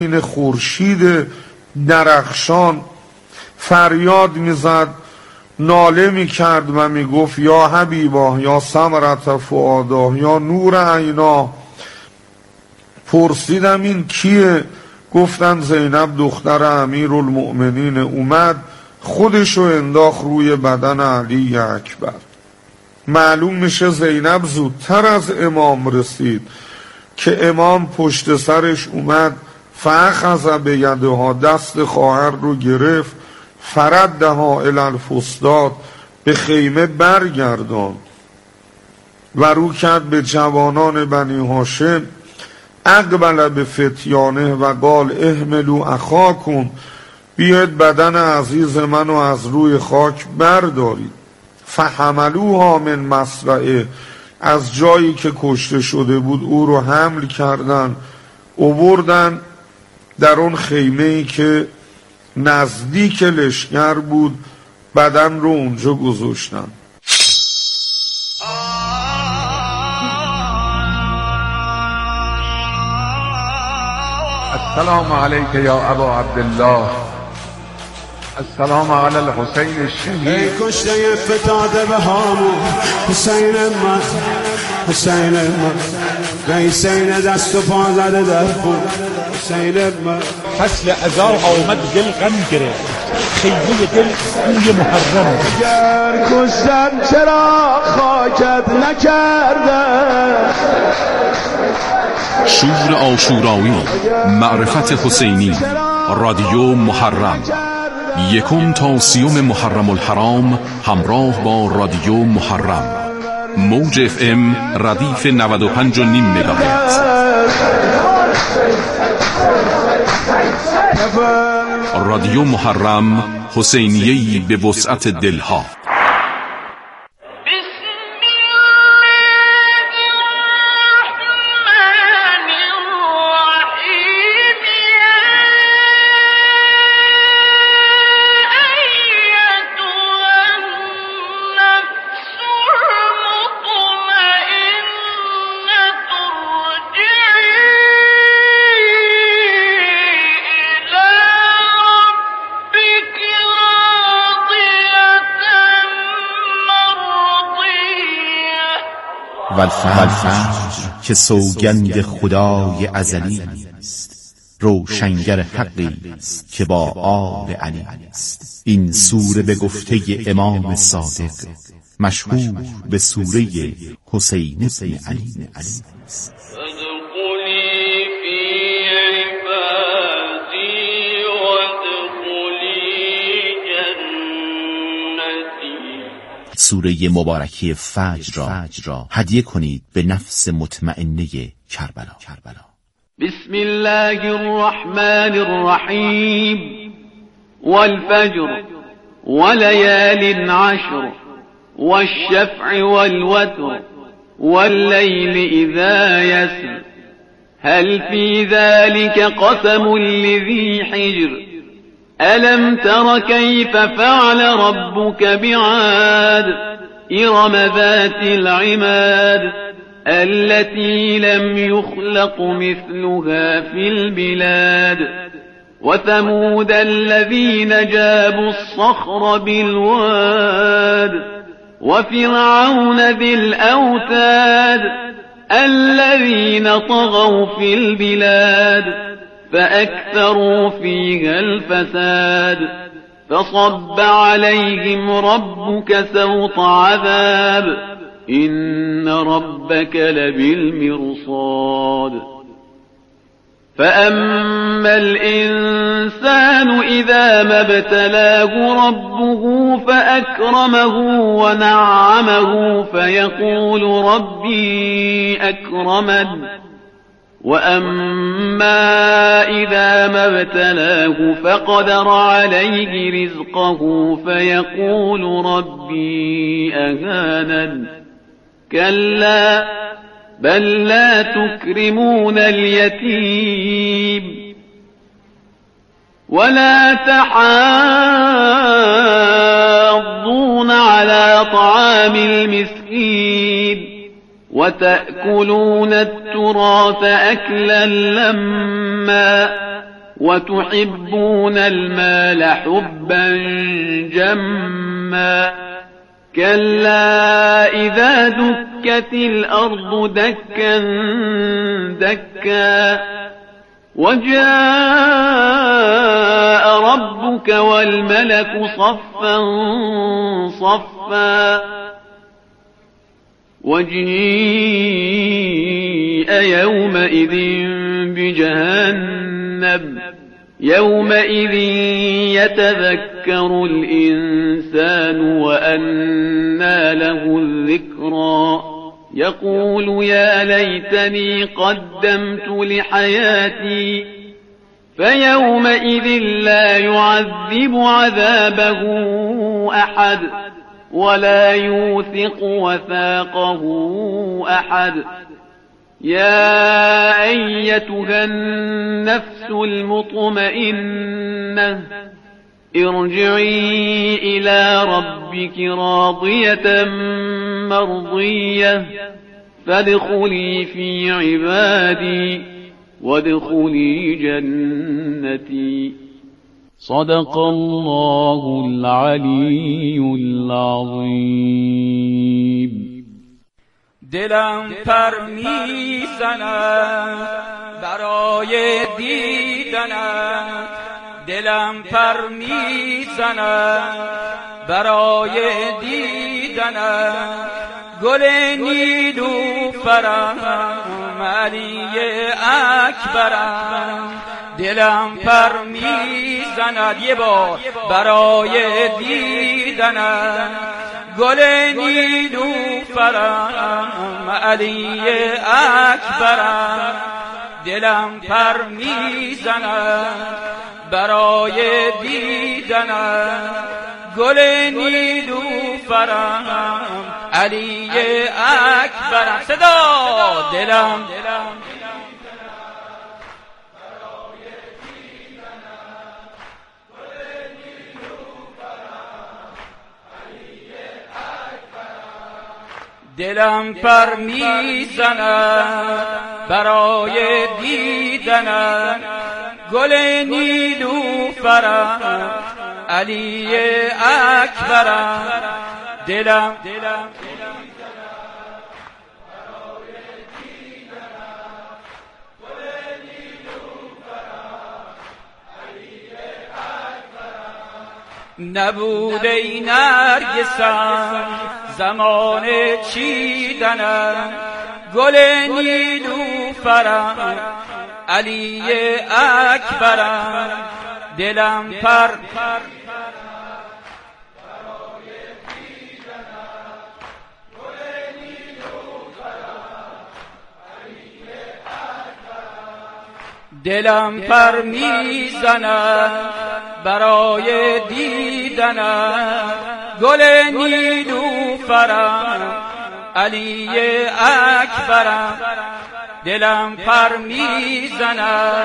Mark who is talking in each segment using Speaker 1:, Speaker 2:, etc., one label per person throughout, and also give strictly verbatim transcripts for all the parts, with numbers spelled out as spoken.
Speaker 1: این خورشید درخشان فریاد میزد، ناله میکرد و میگفت یا حبیبا، یا ثمرة فؤادا، یا نور عینا. پرسیدم این کیه؟ گفتن زینب دختر امیرالمؤمنین. اومد خودشو انداخت روی بدن علی اکبر. معلوم میشه زینب زودتر از امام رسید که امام پشت سرش اومد، فاخذ بیدها، دست خواهر رو گرفت، فردها الی الفسطاط، به خیمه برگردان و رو کرد به جوانان بنی هاشم، اقبل به فتیانه و قال احملوا اخاکم، بیاید بدن عزیز منو از روی خاک بردارید. فحملوها من مصرعه، از جایی که کشته شده بود او رو حمل کردن، آوردن در اون خیمه‌ای که نزدیک لشکر بود، بدن رو اونجا گذاشتن.
Speaker 2: السلام علیک یا ابا عبدالله، السلام علی الحسین الشهید.
Speaker 3: ای کشته فتاده به هامون، حسین من، حسین من، حسین دست و پا زده در خون، حسین من.
Speaker 4: فصل ازار آمد دل غم گرفت، خیمه دل بوی محرم.
Speaker 3: اگر کشتن چرا خاکت نکرده؟
Speaker 5: شور عاشورایی، معرفت حسینی، رادیو محرم، یکم تا سیوم محرم الحرام، همراه با رادیو محرم، موج اف ام ردیف نود و پنج و نیم مگاهرتز. رادیو محرم، حسینیه‌ای به وسعت دلها.
Speaker 6: والفجر که سوگند خدای ازلی است، روشنگر حقی است که با آل علی است. این سوره به گفته امام صادق مشهور به سوره حسین ابن علی است. سوره مبارکی فجر را هدیه کنید به نفس مطمئنه کربلا.
Speaker 7: بسم الله الرحمن الرحیم. والفجر وليال عشر والشفع والوتر والليل إذا يسر هل في ذلك قسم لذي حجر ألم تر كيف فعل ربك بعاد إرم ذات العماد التي لم يخلق مثلها في البلاد وثمود الذين جابوا الصخر بالواد وفرعون ذي الأوتاد الذين طغوا في البلاد فأكثروا فيها الفساد فصب عليهم ربك سوط عذاب إن ربك لبالمرصاد فأما الإنسان إذا ما ابتلاه ربه فأكرمه ونعمه فيقول ربي أكرمن وأما إذا ما ابتلاه فقدر عليه رزقه فيقول ربي أهانن كلا بل لا تكرمون اليتيم ولا تحاضون على طعام المسكين وتأكلون التراث أكلا لما وتحبون المال حبا جما كلا إذا دكت الأرض دكا دكا وجاء ربك والملك صفا صفا وجيء يومئذ بجهنم يومئذ يتذكر الإنسان وأنى له الذكرى يقول يا ليتني قدمت لحياتي فيومئذ لا يعذب عذابه أحد ولا يوثق وثاقه أحد يا أيتها النفس المطمئنة ارجعي إلى ربك راضية مرضية فادخلي في عبادي وادخلي جنتي صدق الله العلی العظیم.
Speaker 8: دلم پر میزند برای دیدنت، دلم پر میزند برای دیدنت، گل نیلوفرم علی اکبرم، دلم پر میزند یه بار برای دیدنت، گل نیلوفرم علی اکبرم، دلم پر میزند برای دیدنت، گل نیلوفرم علی اکبرم. صدا دلم دلم پر میزند برای دیدنت، گل نیلوفرم علی اکبرم، دلم نبود ای نرگسم زمان چیدنم، گل نیلوفرم علی اکبرم، دلم پر دلم پر میزند برای دیدنت، گل نیلوفرم علی اکبرم، دلم پر میزند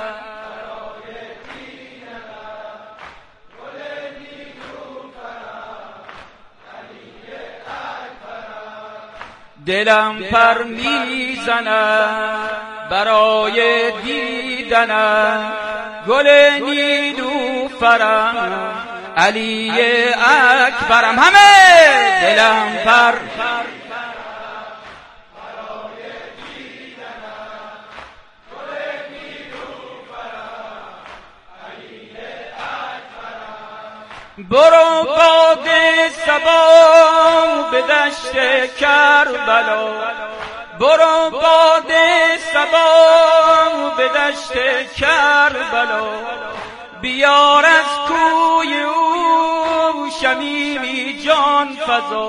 Speaker 8: دلم پر میزند برای دیدنت، گل نیلوفرم علی اکبرم، همه دلم پر برو باد صبا به دشت کربلا، برو باد صبا به دشت کربلا، بیار از کوی او شمیمی جان فزا،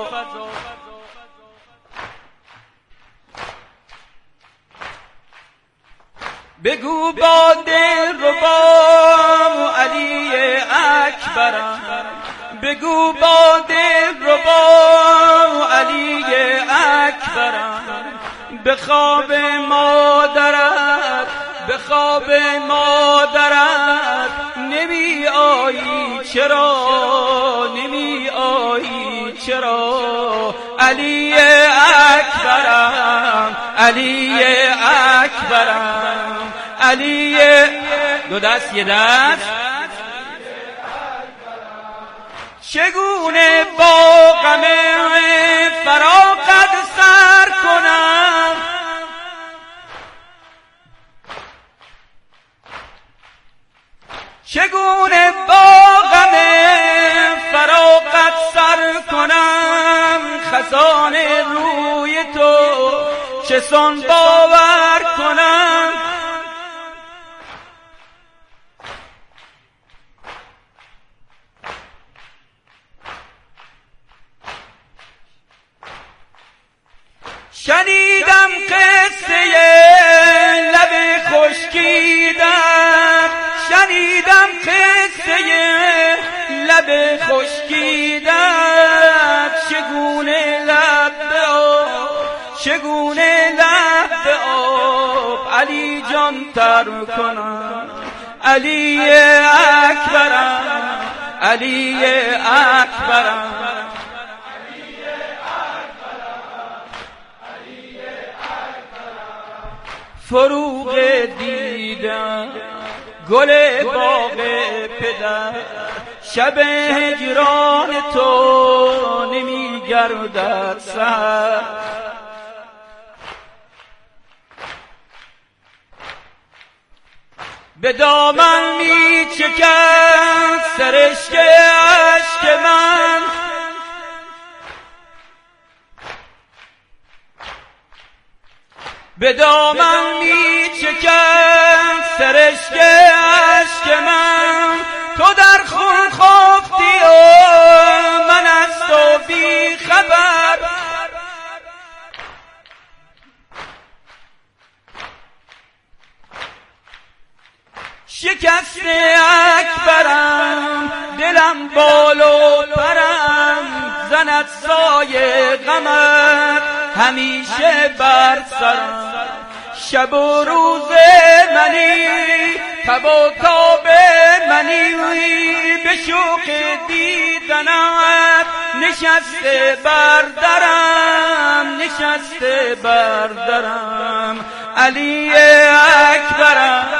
Speaker 8: بگو با دل ربا علی اکبرم، بگو با دل ربا علی اکبرم، به خواب مادرت به خواب مادرت نمی آیی چرا، نمی آیی چرا، علی اکبرم علی اکبرم علی دو دست یه دست چگونه با غم فراقت سر کنم چگونه با غم فراقت سر کنم خزان روی تو چسان باور کنم شنیدم قصه لب خشکیدم شنیدم قصه لب خشکیدم چگونه لب به آب چگونه لب به آب علی جان تر کنم علی اکبرم علی اکبرم فروغ دیدم گل باغ پدر شب هجران تو نمی گردد سر به دامن می چکد سرشک اشک من به دامن می چکد سرشک اشک من تو در خون خفتی و من از تو بی خبر شکست اکبرم دلم بال و پرم زند سایه غمت همیشه بر سرم شب و روز منی تب و تاب منی به شوق دیدنت نشسته بر درم نشسته بر درم علی اکبرم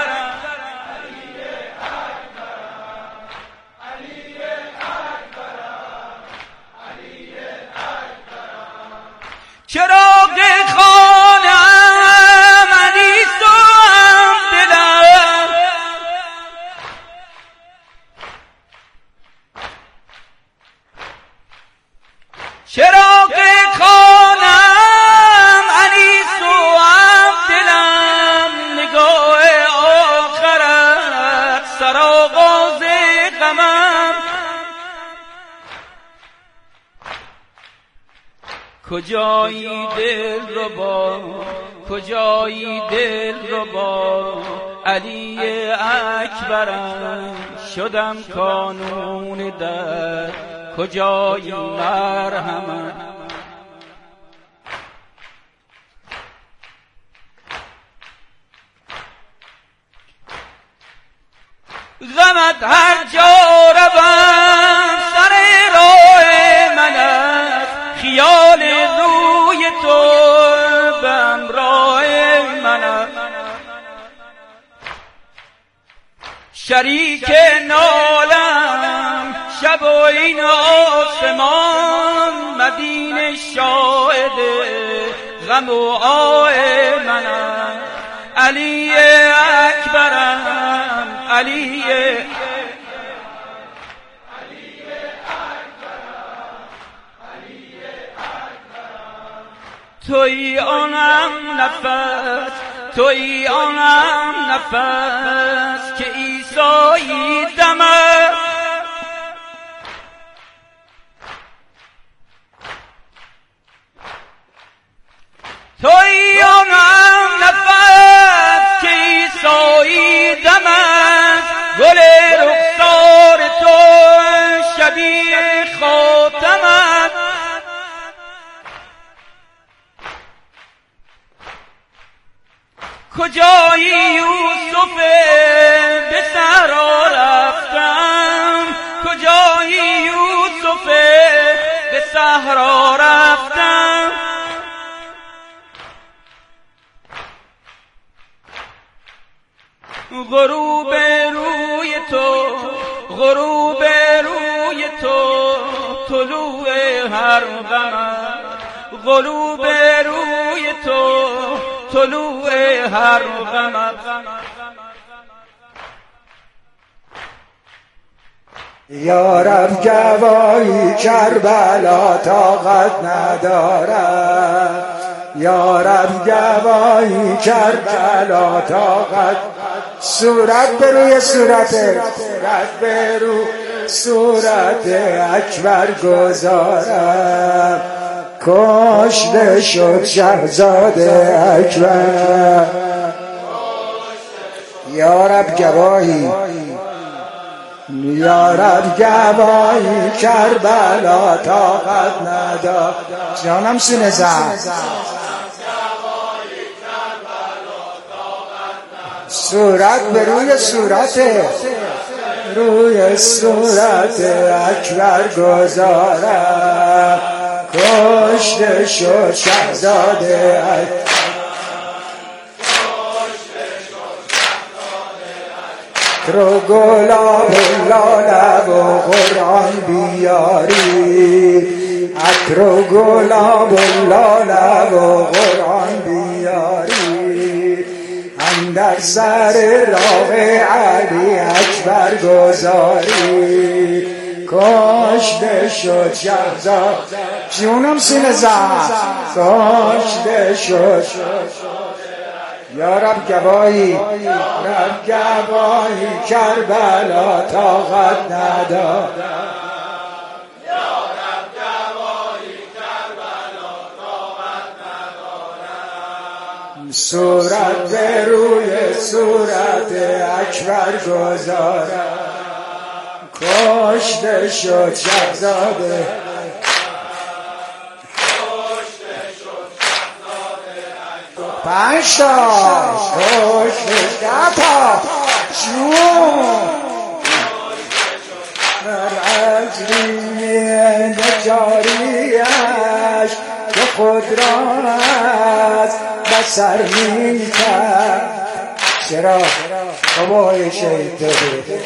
Speaker 8: چراغ خانه‌ام انیس و دلم چراغ خانه‌ام انیس و دلم نگاه آخرت سرآغاز غمم کجایی دل ربا کجایی دل ربا علی اکبرم شدم کانون در کجایی مرحمت غمت هر جا روم سر راه من است خیال روی تو به همراه من است شریک نالم شب و این آسمان مدینه شاهد غم و آه من است علی اکبرم علی توی آنم نفس توی آنم نفس که عیسی دمه توی آنم نفس که عیسی دمه گل رخسار تو شبیه خاتمت کجایی یوسف به صحرا رفتم کجایی یوسف به صحرا رفتم غروب غروب روی تو طلوع هر قمر، غروب روی تو طلوع هر قمر.
Speaker 9: یارب گواهی کربلا طاقت ندارد، یارب گواهی کربلا طاقت، صورت به روی صورت، صورت به روی صورت اکبر گذارم، کشته شد شهزاده اکبر. یارب گواهی، یارب گواهی کربلا طاقت ندار. جانم سینه زن صورت به روی صورت، روی صورت اکبر گذارم، کشته شد شهزاده اکبر. رو گلاب لاله و قرآن بیاری، عطر و گلاب لاله و قرآن بیاری، اندر سر راه علی اکبر گذاری، کشته شد شهزاده. جونم سینه زن کشته شد. یارب گواهی، یارب گواهی کربلا طاقت ندار، یارب گواهی کربلا طاقت ندارم، صورت به روی صورت اکبر گذارم، کشته شد شهزاده. پنج تا کشته ده تا جون در عجلی نجاریش که خود را از بسر می کرد. چرا بابای شهید داده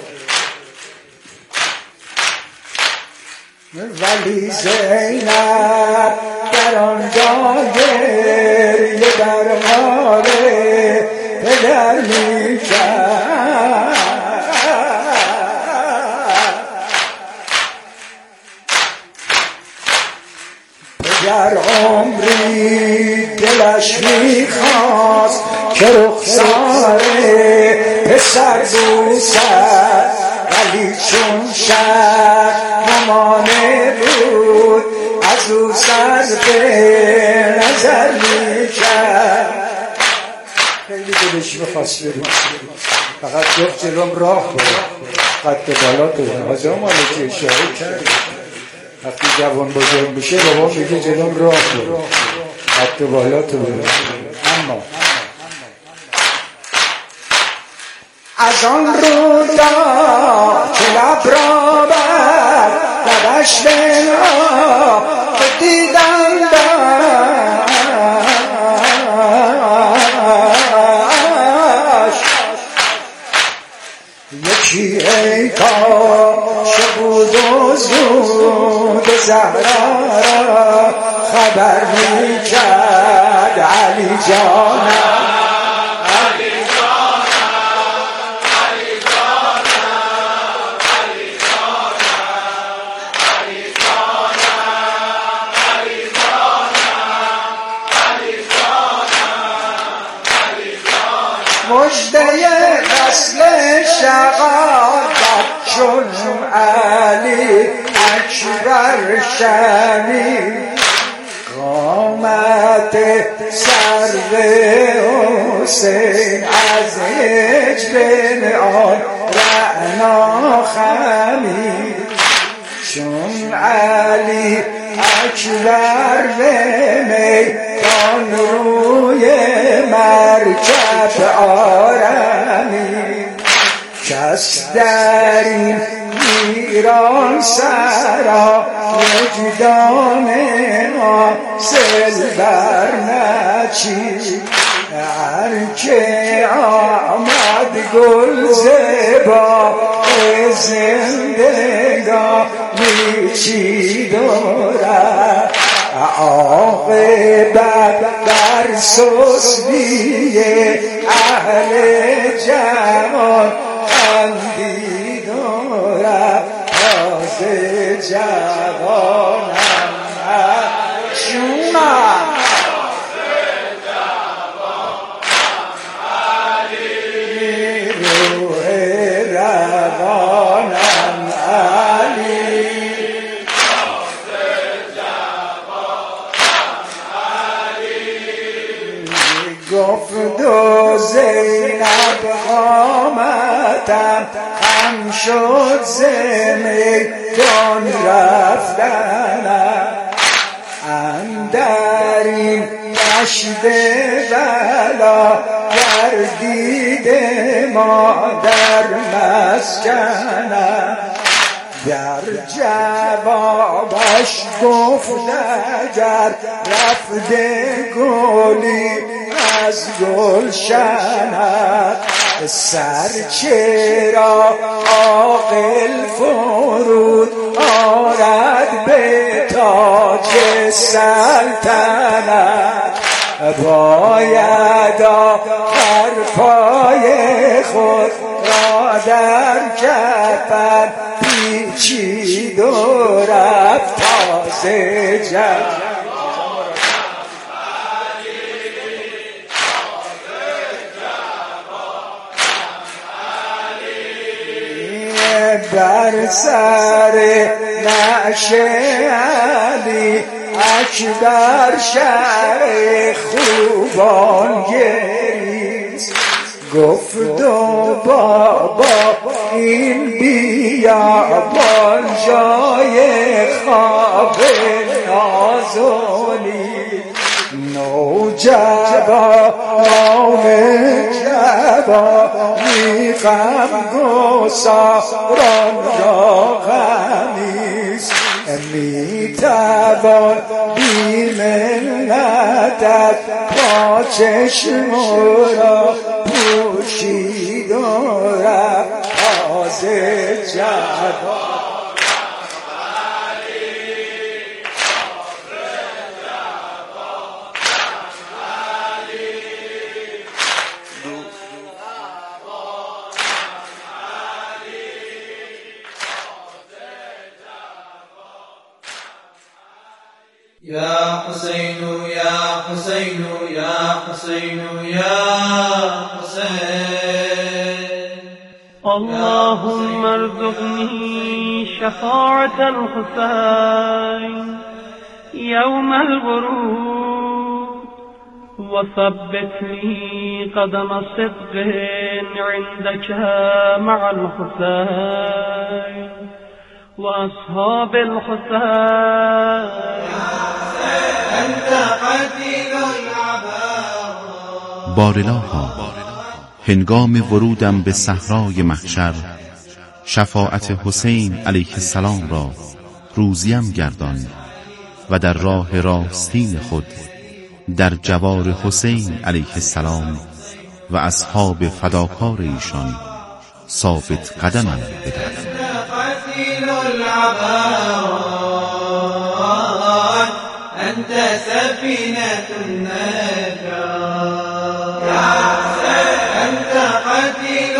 Speaker 9: ولی زینب در آنجا گریه در حال پدر می کرد. پدر عمری دلش می خواست که رخسار پسر بوسد، ولی چون شد ممانه بود از او سر به نظر می کرد. خیلی دلش میخواست بریم، فقط گفت جلوم راه برم، قد بالا تو حاجا مالکی اشاره کرد وقتی جوان بزرگ میشه بابا میگه جلوم راه برم، قد بالا تو برم. اما از آن رودا که لب را بر لبش بنا دیدن داشت، یکی ای کاش بود و زود زهرا را خبر می کرد علی جانم. مجده اصل شقاقت چون علی اکبر شنید، قامت سرو حسین از هجر آن رعنا خمید، چون علی اکبر به میدان روی مرکب آرمید، کس در این ایران سرا وجدان حاصل بر نچید، هر که آمد گل زیبا زندگانی چی دارد عاقبت در سستی اهل جوان خندی دارد تازه جوانم شونم روح روانم علی گفت و زینب قامتم هم شد زمیدان رفتنم اندر این دشت بلا گردید مادر مسکنم در جوابش گفت اگر رفته گلی از گلشنت سر چرا عاقل فرود آرد به تاج سلطنت باید آخر پای خود را در کفن پیچید و رفت تازه جوان در سر نعش علی اکبر شهر خوبان گریست گفت و بابا این بیابان جای خواب نازونی نوجوانان جوانی غم گساران را غمیست میتوان بی منتت با چشم را پوشید و رفت تازه جوان
Speaker 10: يا حسين يا حسين يا حسين يا حسين
Speaker 7: اللهم ارزقني شفاعة الحسين يوم الغروب وثبت لي قدم صدق عندك مع الحسين وأصحاب الحسين
Speaker 10: أنت قتيل العباد.
Speaker 6: بارلاها هنگام ورودم به صحرای محشر شفاعت حسین علیه السلام را روزیم گردان و در راه راستین خود در جوار حسین علیه السلام و اصحاب فداکار ایشان ثابت قدمم بدار.
Speaker 10: أنت سفينة النجاة أنت قتيل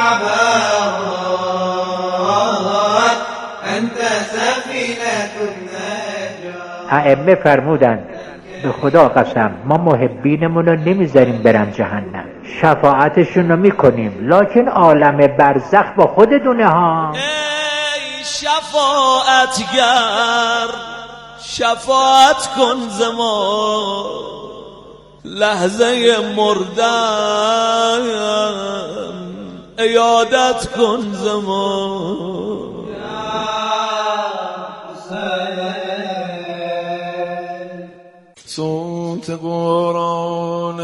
Speaker 10: العباد أنت سفينة النجاة.
Speaker 11: ائمه فرمودند به خدا قسم ما محبینمون رو نمیذاریم برن جهنم، شفاعتشون رو میکنیم، لکن عالم برزخ با خودتونه ها.
Speaker 8: ای شفاعتگر شفاعت کن زمان لحظه مردن عیادت کن زمان.
Speaker 1: صوت قرآن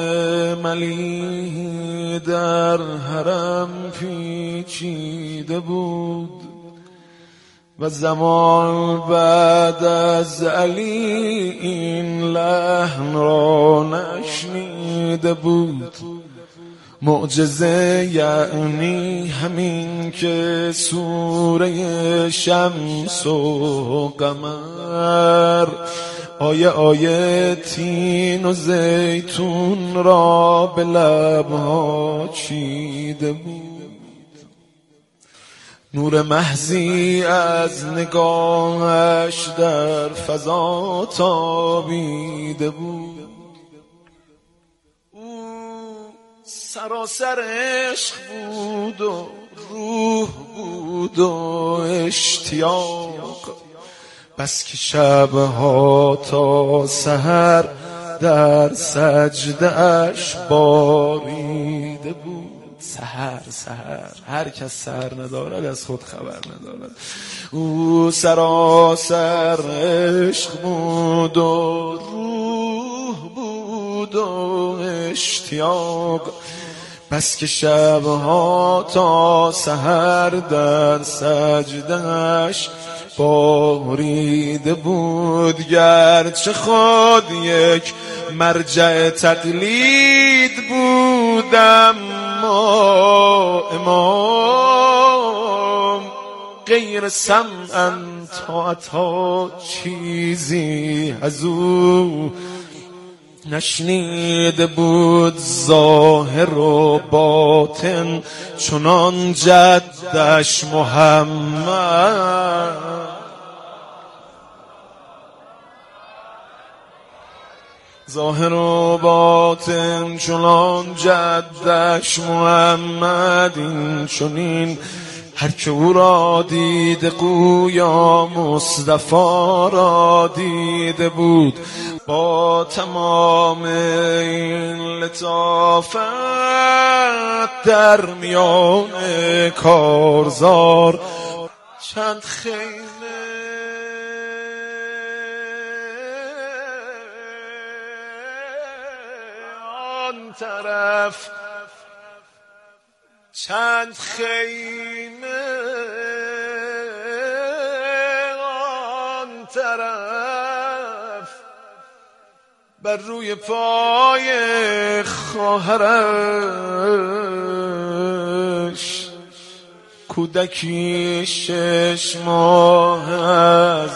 Speaker 1: ملیح در حرم پیچیده بود و زمان بعد از علی این لحن را نشنیده بود.
Speaker 12: معجزه یعنی همین که سوره شمس و قمر آیه آیه تین و زیتون را به لبها چیده بود، نور محضی از نگاهش در فضا تابیده بود. سراسر عشق بود و روح بود و اشتیاق، بس که شبها تا سحر در سجده اش باریده بود. سحر سحر هر کس سحر ندارد از خود خبر ندارد. او سراسر عشق بود و روح بود و اشتیاق، بس که شبها تا سحر در سجدهش باریده بود. گرچه خود یک مرجع تقلید بود، اما امام غیر سمعاً طاعتها چیزی از او نشنیده بود. ظاهر و باطن چنان جدش محمد، ظاهر و باطن چنان جدش محمد. این چنین هر که او را دیده گویا مصطفی را دیده بود. با تمام این لطافت در میان کارزار چند خیمه آن طرف، چند خیمه آن طرف، بر روی پای خواهرش کودکی شش ماه از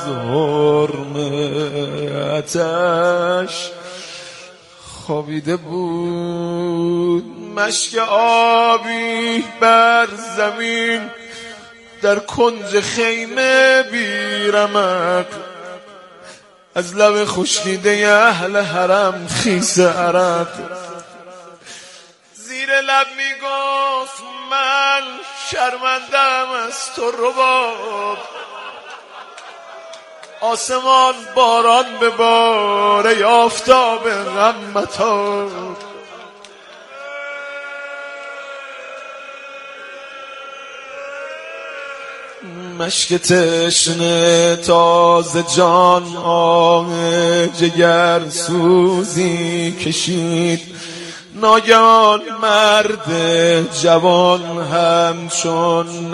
Speaker 12: حرمتش خوابیده بود. مشک آبی بر زمین در کنج خیمه بیرمق، از لب خشکیده اهل حرم خیس عرق. زیر لب میگفت من شرمندم از تو رباب، آسمان باران به باره آفتاب غمتاب. مشک تشنه تازه جان آه جگر سوزی کشید. ناگهان مرد جوان همچون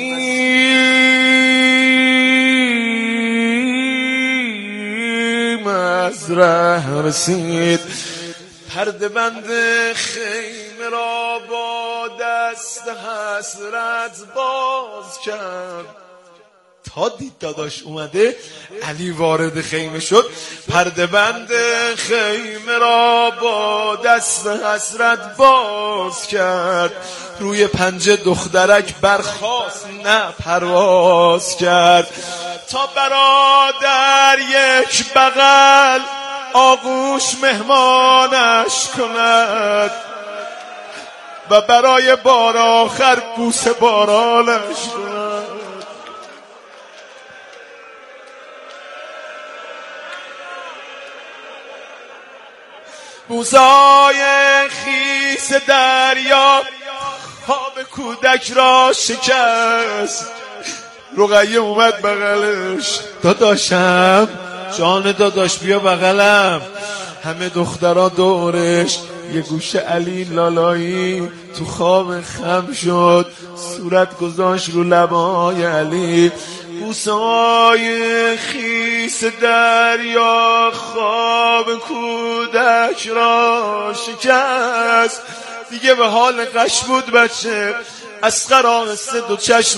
Speaker 12: نسیم از ره رسید. پرده بند خیمه را با دست حسرت باز کرد. تا دید داداش اومده علی وارد خیمه شد. پرده بند خیمه را با دست حسرت باز کرد. روی پنجه دخترک برخاست نه پرواز کرد. تا برادر یک بغل آغوش مهمانش کند و برای بار آخر بوسه بارانش کند. بوسای خیس دریا خواب کودک را شکست. رقیه اومد بغلش. داداشم، جان داداش بیا بغلم. همه دخترها دورش. یه گوشه علی لالایی تو خواب خم شد. صورت گذاشت رو لبای علی. بوسای خیس دریا خواب کودک را شکست. دیگه به حال قش بود بچه. از قرار سه دو چشم